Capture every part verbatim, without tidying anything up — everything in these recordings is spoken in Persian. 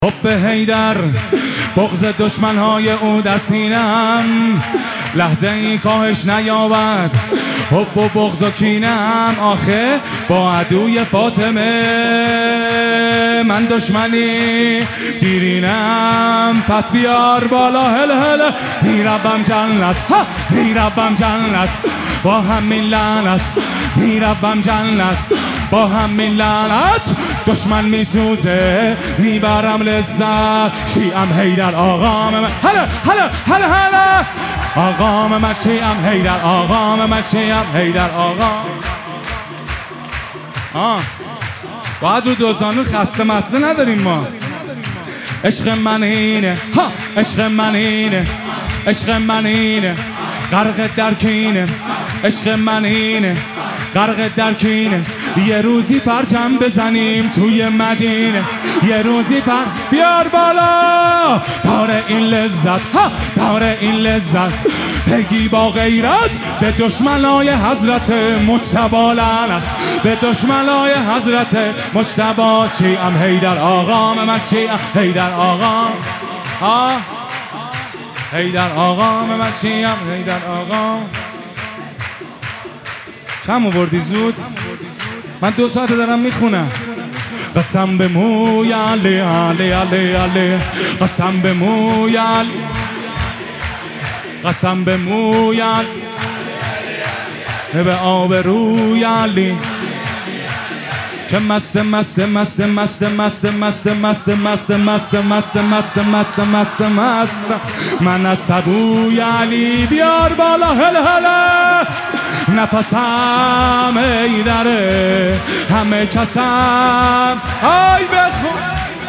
حب حیدر بغض دشمنهای او در سینم، لحظه ای کاهش نیابد حب و بغض و کینم. آخه با عدوی فاطمه من دشمنی دیرینم، پس بیار بالا هل هل میربم جنت، ها میربم جنت با همین لعنت، میربم جنت با همین لعنت. دشمن میسوزه میبرم لذت، شیعم حیدر آقام من، هلا هلا هلا هلا آقام من، شیعم حیدر آقام من، شیعم حیدر آقام. آه باید رو دوزانو خسته مسته نداریم ما. عشق من اینه، ها عشق من اینه، عشق من اینه غرق در کینه، عشق من اینه غرق در کینه. یه روزی پرچم بزنیم توی مدینه، یه روزی پر بیار بالا داره این لذت، ها داره این لذت. بگی با غیرت به دشمنای حضرت مجتبی لعنت، به دشمنای حضرت مجتبی. شیعم حیدر آقام من، شیعم حیدر آقام، ها حیدر آقام من، شیعم حیدر آقام. کم آوردی زود؟ من دو ساعت دارم میخونم. قسم به موی علی علی علی علی، قسم به موی علی، قسم به موی علی، به آبروی علی که مست مست مست مست مست مست مست مست مست مست مست مست مست مست. من از سبوی علی بیار بالا هل هل، نفسم حیدره همه کسم. آی بخون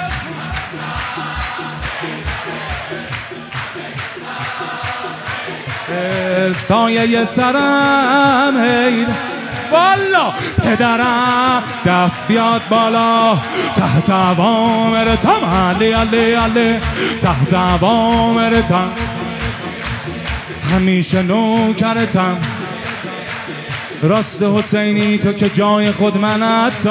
سایه سرم حیدر، والا پدرم دست بیاد بالا تحت اوامرتم علی علی علی، تحت اوامرتم همیشه نوکرتم. راست حسینی تو که جای خود منت،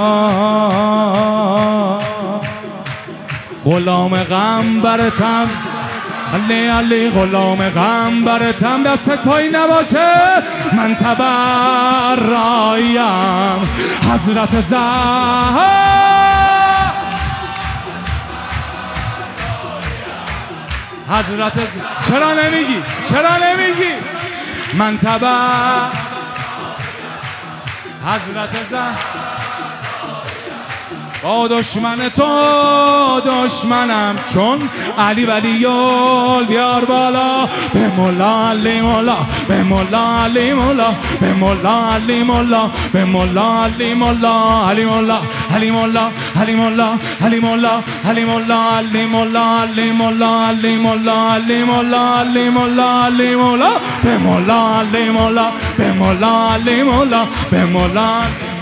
غلام غم برتم علی علی، غلام غم برتم. دستت پای نباشه من تبرائیم حضرت زهرا. حضرت زهرا چرا نمیگی؟ چرا نمیگی؟ من تبر حضرت زهرا. با دشمن تو دشمنم چون علی ولیال. بیار بالا به مولا علی مولا، به مولا علی مولا، به مولا علی مولا، به مولا علی مولا، علی مولا علی مولا علی مولا علی مولا علی مولا علی مولا علی مولا علی مولا علی مولا علی مولا علی مولا، به مولا علی مولا، به مولا علی مولا، به مولا.